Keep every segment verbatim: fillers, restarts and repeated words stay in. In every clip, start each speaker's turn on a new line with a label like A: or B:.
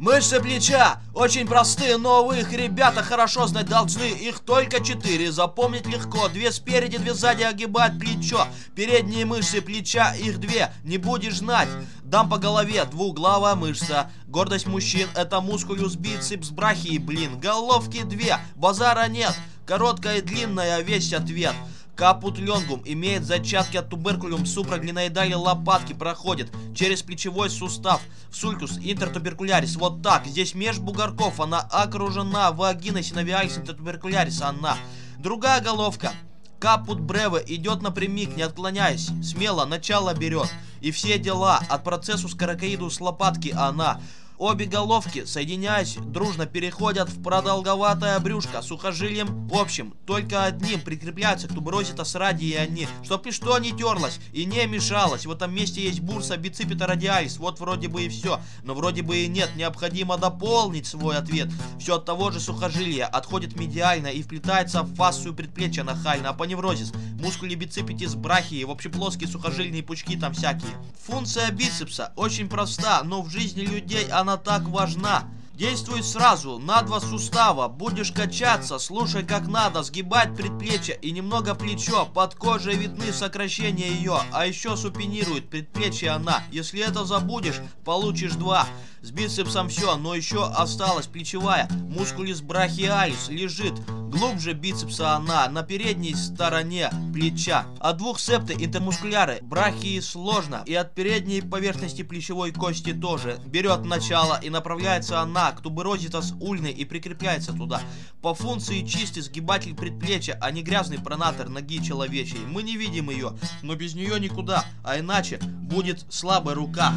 A: Мышцы плеча очень простые, но вы их, ребята, хорошо знать должны. Их только четыре, запомнить легко. Две спереди, две сзади огибают плечо. Передние мышцы плеча, их две, не будешь знать. Дам по голове, двуглавая мышца. Гордость мужчин, это мускулюс бицепс брахии, блин. Головки две, базара нет. Короткая и длинная, весь ответ. Капут лонгум имеет зачатки от туберкулюм супраглиноидали, лопатки проходит через плечевой сустав. Сулькус интертуберкулярис. Вот так. Здесь меж бугорков. Она окружена вагиной синовиалис интертуберкулярис. Она. Другая головка. Капут бреве идет напрямик, не отклоняясь. Смело начало берет. И все дела. От процессус каракоидус лопатки она. Обе головки, соединяясь, дружно переходят в продолговатое брюшко сухожилием общим. Только одним прикрепляются к туберозитас радии они, чтоб ничто не терлось и не мешалось. В этом месте есть бурса биципита радиалис. Вот вроде бы и все, но вроде бы и нет. Необходимо дополнить свой ответ. Все от того же сухожилия отходит медиально и вплетается в фасцию предплечья нахально. Апоневрозис, мускули биципитис брахии, в общеплоские сухожильные пучки там всякие. Функция бицепса очень проста, но в жизни людей она Она так важна. Действуй сразу на два сустава. Будешь качаться, слушай как надо. Сгибать предплечье и немного плечо. Под кожей видны сокращения ее. А еще супинирует предплечье она. Если это забудешь, получишь два. С бицепсом все, но еще осталась плечевая. Мускулис брахиалис лежит глубже бицепса она, на передней стороне плеча. От двух септы интермускуляры брахии сложно. И от передней поверхности плечевой кости тоже. Берет начало и направляется она к туберозитас ульной и прикрепляется туда. По функции чистый сгибатель предплечья, а не грязный пронатор ноги человечьей. Мы не видим ее, но без нее никуда, а иначе будет слабая рука.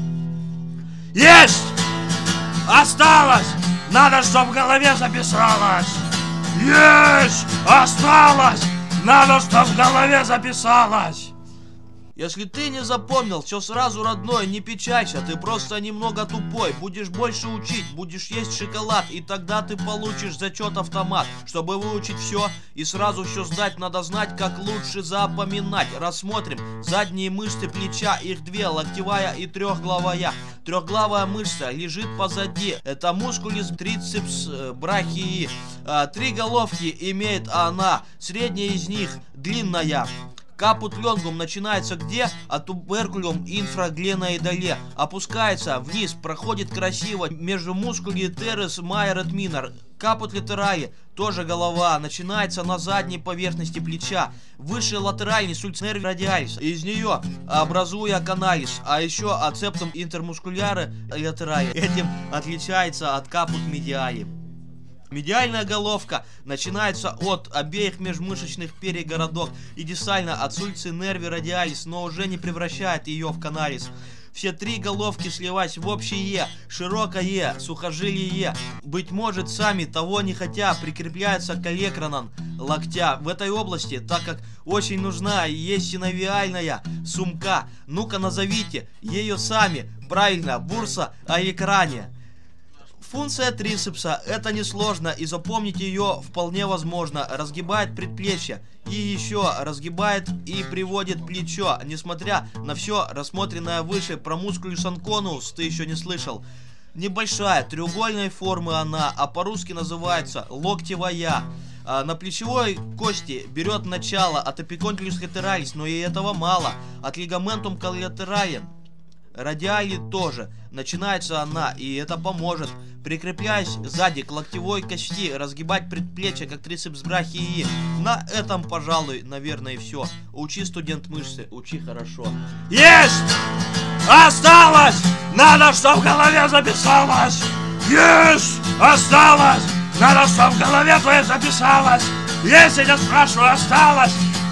B: Есть! Осталось! Надо, чтоб в голове записалось! Есть! Осталось! Надо, чтоб в голове записалось!
A: Если ты не запомнил все сразу, родной, не печалься, ты просто немного тупой. Будешь больше учить, будешь есть шоколад, и тогда ты получишь зачет автомат. Чтобы выучить все и сразу все сдать, надо знать, как лучше запоминать. Рассмотрим задние мышцы плеча, их две, локтевая и трехглавая. Трехглавая мышца лежит позади, это мускулис трицепс брахии. Три головки имеет она, средняя из них длинная. Капут лонгум начинается где? От туберкулюм инфраглиноидале. Опускается вниз, проходит красиво между мускули терес майрет минор. Капут латерали, тоже голова, начинается на задней поверхности плеча. Выше латеральный сульцнерви радиалис. Из нее образуя каналис, а еще ацептум интермускуляры латерали. Этим отличается от капут медиали. Медиальная головка начинается от обеих межмышечных перегородок и дистально от сульци нерви радиалис, но уже не превращает ее в каналис. Все три головки сливаясь в общее, широкое сухожилие, быть может сами того не хотя, прикрепляются к олекранам локтя. В этой области, так как очень нужна есть синовиальная сумка. Ну-ка назовите ее сами, правильно, бурса олекрания. Функция трицепса, это несложно и запомнить ее вполне возможно. Разгибает предплечье и еще разгибает и приводит плечо. Несмотря на все рассмотренное выше про мускулюс анконус, ты еще не слышал. Небольшая, треугольной формы она, а по-русски называется локтевая. На плечевой кости берет начало от эпикондилюс латералис, но и этого мало. От лигаментум коллатерален радиали тоже. Начинается она, и это поможет. Прикрепляясь сзади к локтевой кости, разгибать предплечье, как трицепс брахии. На этом, пожалуй, наверное, и все. Учи, студент, мышцы, учи хорошо.
B: Есть! Осталось! Надо, чтоб в голове записалось! Есть! Осталось! Надо, чтоб в голове твоей записалось! Если я спрашиваю, осталось!